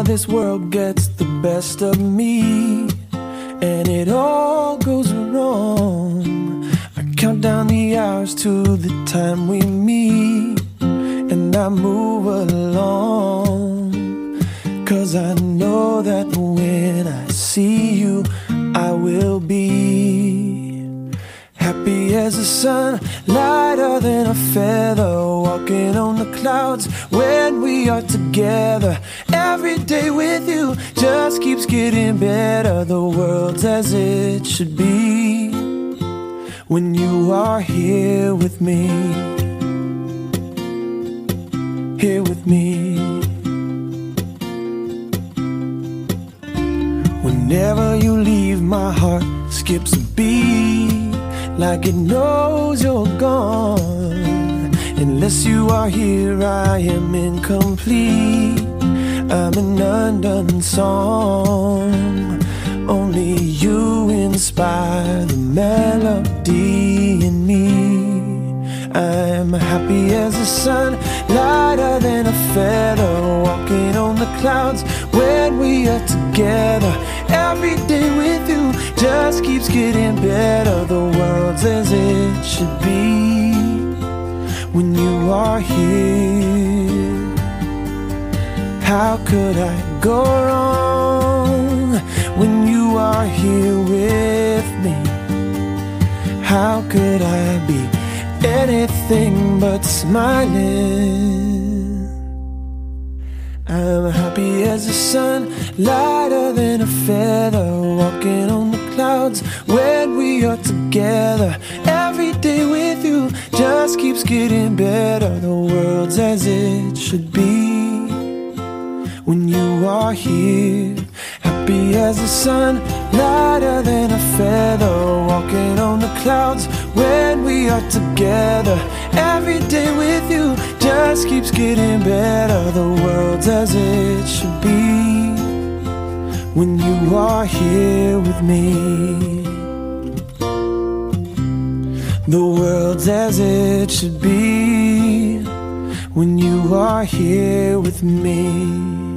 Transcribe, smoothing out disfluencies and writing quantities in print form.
this world gets the best of me, and it all goes wrong. I count down the hours to the time we meet, and I move along, 'cause I know that when I see you, I will be happy as the sun, lighter than a feather, walking on the clouds when we are together. Every day with you just keeps getting better. The world's as it should be when you are here with me. Here with me. Whenever you leave, my heart skips a beat, like it knows you're gone. Unless you are here, I am incomplete. I'm an undone song. Only you inspire the melody in me. I'm happy as the sun, lighter than a feather, walking on the clouds when we are together. Every day with you just keeps getting better. The world's as it should be when you are here. How could I go wrong when you are here with me? How could I be anything but smiling? I'm happy as the sun, lighter than a feather, walking on the clouds when we are together. Every day with you just keeps getting better. The world's as it should be when you are here. Happy as the sun, lighter than a feather, walking on the clouds when we are together. Every day with you just keeps getting better. The world's as it should be when you are here with me. The world's as it should be when you are here with me.